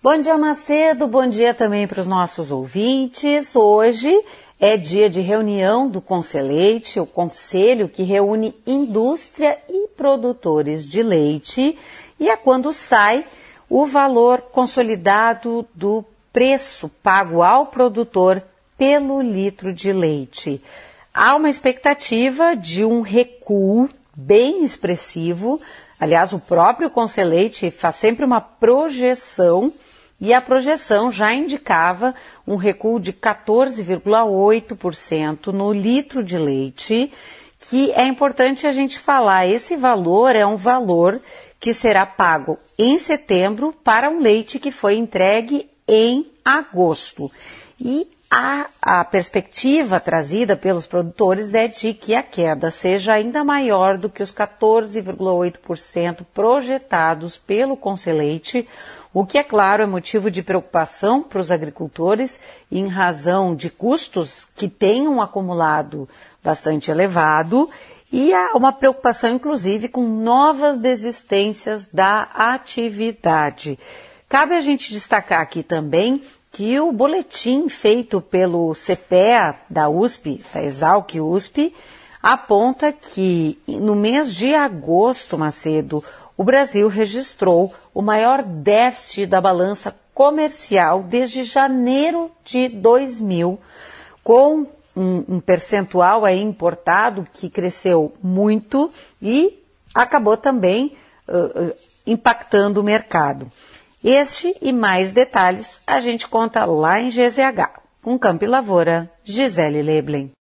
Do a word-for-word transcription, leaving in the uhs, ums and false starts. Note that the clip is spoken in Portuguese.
Bom dia, Macedo, bom dia também para os nossos ouvintes. Hoje é dia de reunião do Conselheite, o conselho que reúne indústria e produtores de leite, e é quando sai o valor consolidado do preço pago ao produtor pelo litro de leite. Há uma expectativa de um recuo bem expressivo. Aliás, o próprio Conselheite faz sempre uma projeção, e a projeção já indicava um recuo de quatorze vírgula oito por cento no litro de leite, que é importante a gente falar. Esse valor é um valor que será pago em setembro para um leite que foi entregue em agosto. E a, a perspectiva trazida pelos produtores é de que a queda seja ainda maior do que os quatorze vírgula oito por cento projetados pelo Conselheite, o que, é claro, é motivo de preocupação para os agricultores em razão de custos que têm um acumulado bastante elevado, e há uma preocupação, inclusive, com novas desistências da atividade. Cabe a gente destacar aqui também que o boletim feito pelo C P E A da U S P, da Exalc U S P, aponta que no mês de agosto, Macedo, o Brasil registrou o maior déficit da balança comercial desde janeiro de dois mil, com um, um percentual aí importado que cresceu muito e acabou também uh, uh, impactando o mercado. Este e mais detalhes a gente conta lá em G Z H. Com Campo e Lavoura, Gisele Leblen.